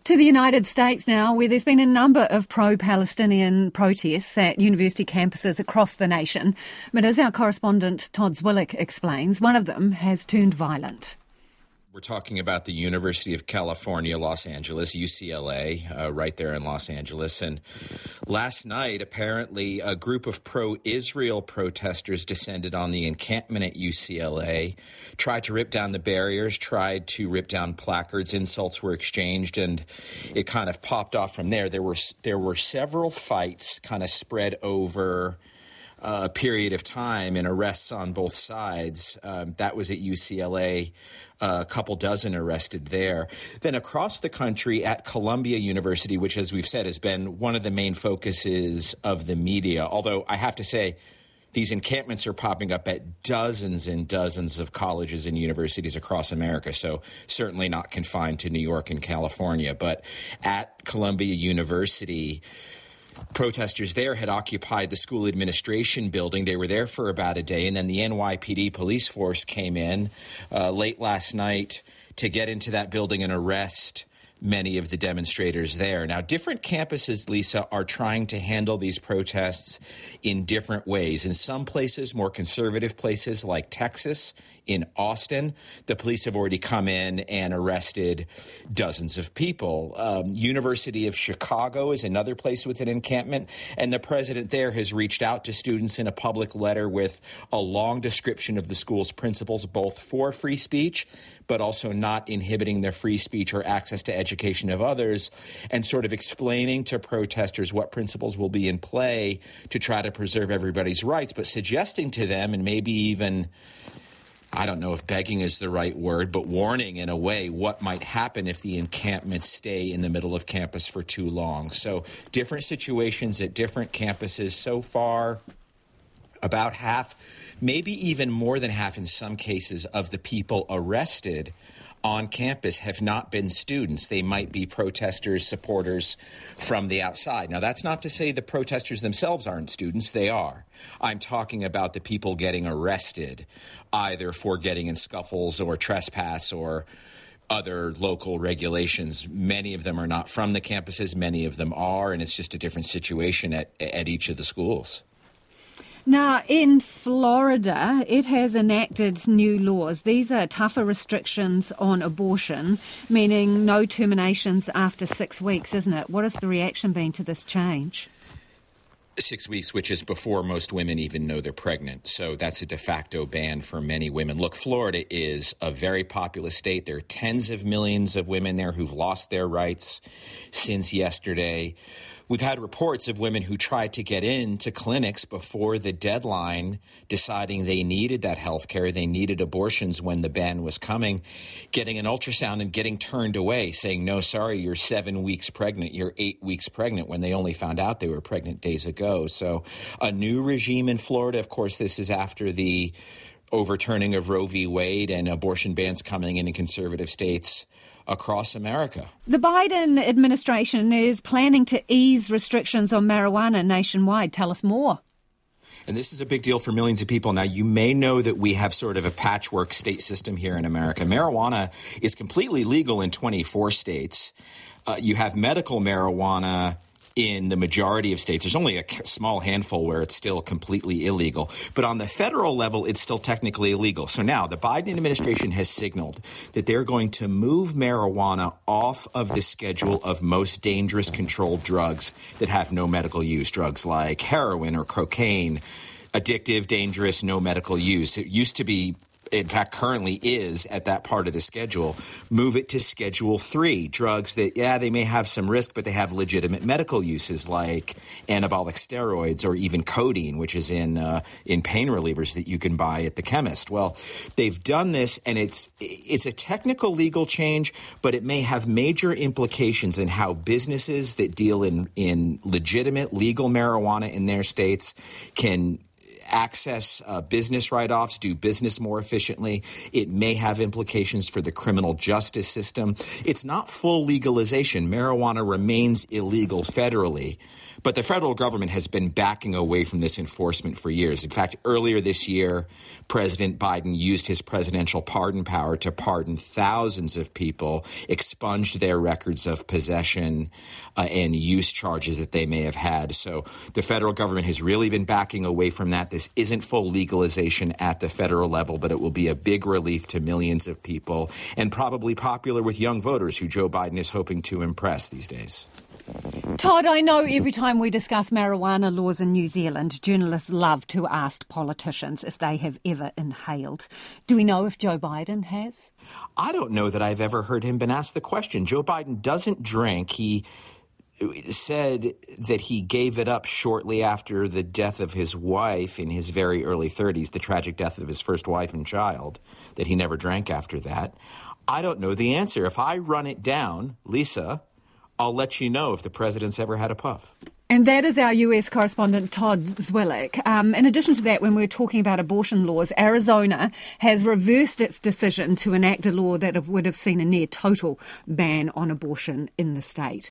To the United States now, where there's been a number of pro-Palestinian protests at university campuses across the nation. But as our correspondent Todd Zwillick explains, one of them has turned violent. We're talking about the University of California, Los Angeles, UCLA, right there in Los Angeles. And last night, apparently, a group of pro-Israel protesters descended on the encampment at UCLA, tried to rip down the barriers, tried to rip down placards, insults were exchanged, and it kind of popped off from there. There were several fights kind of spread over a period of time and arrests on both sides. That was at UCLA, a couple dozen arrested there. Then across the country at Columbia University, which, as we've said, has been one of the main focuses of the media, although I have to say these encampments are popping up at dozens and dozens of colleges and universities across America, so certainly not confined to New York and California. But at Columbia University, protesters there had occupied the school administration building. They were there for about a day, and then the NYPD police force came in late last night to get into that building and arrest many of the demonstrators there. Now, different campuses, Lisa, are trying to handle these protests in different ways. In some places, more conservative places like Texas, in Austin, the police have already come in and arrested dozens of people. University of Chicago is another place with an encampment, and the president there has reached out to students in a public letter with a long description of the school's principles, both for free speech, but also not inhibiting the free speech or access to education of others, and sort of explaining to protesters what principles will be in play to try to preserve everybody's rights, but suggesting to them, and maybe even, I don't know if begging is the right word, but warning in a way what might happen if the encampments stay in the middle of campus for too long. So different situations at different campuses. So far, about half, maybe even more than half in some cases, of the people arrested on campus have not been students. They might be protesters, supporters from the outside. Now, that's not to say the protesters themselves aren't students. They are. I'm talking about the people getting arrested, either for getting in scuffles or trespass or other local regulations. Many of them are not from the campuses. Many of them are, and it's just a different situation at each of the schools. Now, in Florida, it has enacted new laws. These are tougher restrictions on abortion, meaning no terminations after 6 weeks, isn't it? What has the reaction been to this change? 6 weeks, which is before most women even know they're pregnant. So that's a de facto ban for many women. Look, Florida is a very populous state. There are tens of millions of women there who've lost their rights since yesterday. We've had reports of women who tried to get into clinics before the deadline, deciding they needed that health care, they needed abortions when the ban was coming, getting an ultrasound and getting turned away, saying, no, sorry, you're 7 weeks pregnant, you're 8 weeks pregnant, when they only found out they were pregnant days ago. So a new regime in Florida. Of course, this is after the overturning of Roe v. Wade and abortion bans coming in conservative states across America. The Biden administration is planning to ease restrictions on marijuana nationwide. Tell us more. And this is a big deal for millions of people. Now, you may know that we have sort of a patchwork state system here in America. Marijuana is completely legal in 24 states. You have medical marijuana in the majority of states. There's only a small handful where it's still completely illegal. But on the federal level, it's still technically illegal. So now the Biden administration has signaled that they're going to move marijuana off of the schedule of most dangerous controlled drugs that have no medical use, drugs like heroin or cocaine, addictive, dangerous, no medical use. It used to be, in fact, currently is at that part of the schedule. Move it to Schedule 3, drugs that, they may have some risk, but they have legitimate medical uses like anabolic steroids or even codeine, which is in pain relievers that you can buy at the chemist. Well, they've done this, and it's a technical legal change, but it may have major implications in how businesses that deal in legitimate legal marijuana in their states can access business write-offs, do business more efficiently. It may have implications for the criminal justice system. It's not full legalization. Marijuana remains illegal federally. But the federal government has been backing away from this enforcement for years. In fact, earlier this year, President Biden used his presidential pardon power to pardon thousands of people, expunged their records of possession and use charges that they may have had. So the federal government has really been backing away from that. This isn't full legalization at the federal level, but it will be a big relief to millions of people and probably popular with young voters who Joe Biden is hoping to impress these days. Todd, I know every time we discuss marijuana laws in New Zealand, journalists love to ask politicians if they have ever inhaled. Do we know if Joe Biden has? I don't know that I've ever heard him been asked the question. Joe Biden doesn't drink. He said that he gave it up shortly after the death of his wife in his very early 30s, the tragic death of his first wife and child, that he never drank after that. I don't know the answer. If I run it down, Lisa, I'll let you know if the president's ever had a puff. And that is our US correspondent, Todd Zwillich. In addition to that, when we're talking about abortion laws, Arizona has reversed its decision to enact a law that would have seen a near total ban on abortion in the state.